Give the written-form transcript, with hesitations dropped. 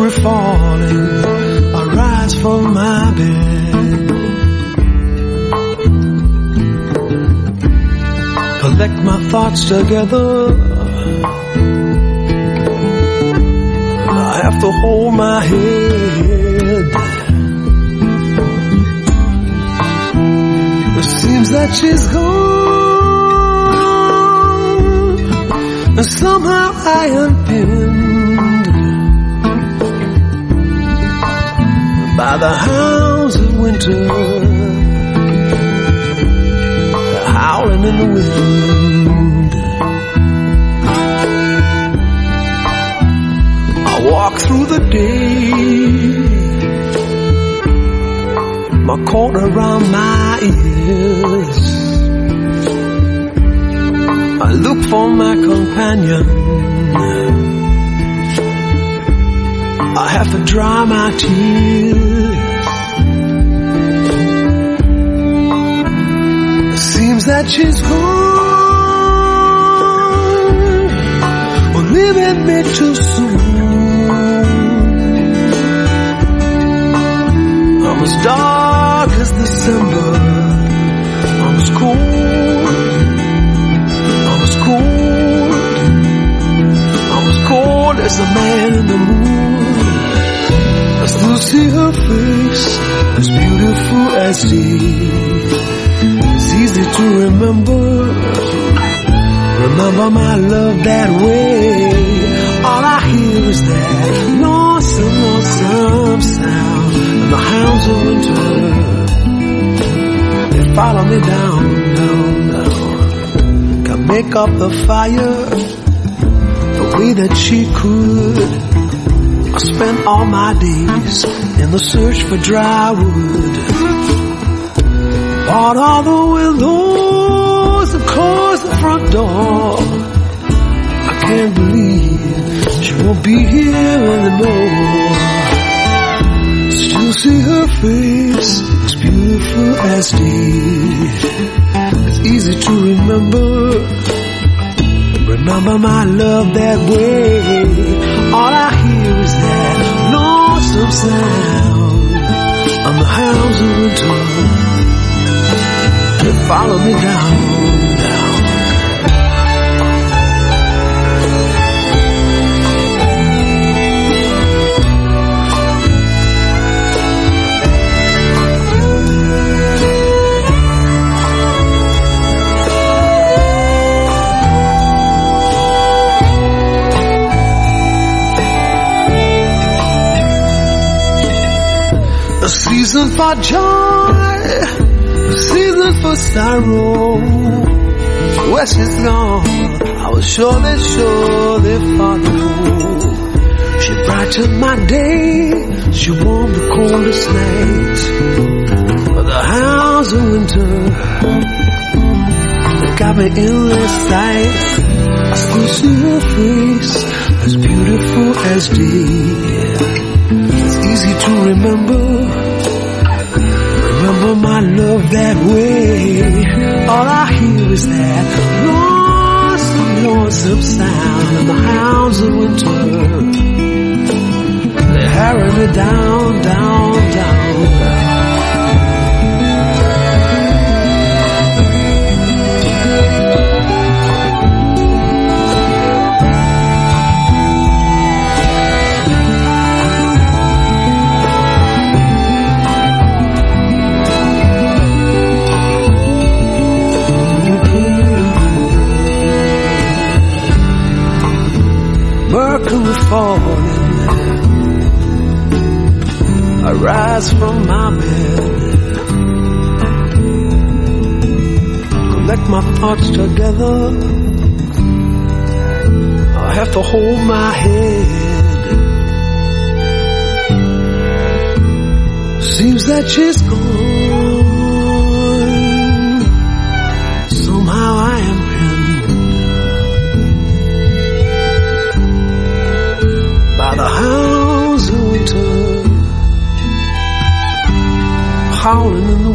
Mercury falling, I rise from my bed, collect my thoughts together. I have to hold my head. It seems that she's gone, and somehow I am pinned by the hounds of winter, howling in the wind. I walk through the day, my coat around my ears. I look for my companion, I have to dry my tears. It seems that she's gone, or leaving me too soon. I'm as dark as December, I'm as cold, I'm as cold, I'm as cold as a man in the moon. I still see her face, as beautiful as day. It's easy to remember my love that way. All I hear is that lonesome sound, and the hounds of winter, they follow me down. Can make up the fire the way that she could. I spent all my days in the search for dry wood. Bought all the windows and closed the front door. I can't believe she won't be here anymore. Still see her face, as beautiful as day. It's easy to remember my love that way. All I hear is that lonesome sound, and the hounds of winter, they follow me down. A season for joy, a season for sorrow. Where she's gone, I was surely follow. She brightened my day, she warmed the coldest night. But the hounds of winter, they got me in their sight. I still see her face, as beautiful as day. It's easy to remember my love that way. All I hear is that lonesome sound, and the hounds of winter, they harry me down. Mercury falling, I rise from my bed, collect my thoughts together. I have to hold my head. Seems that she's gone, somehow I am by the hounds of winter, howling in the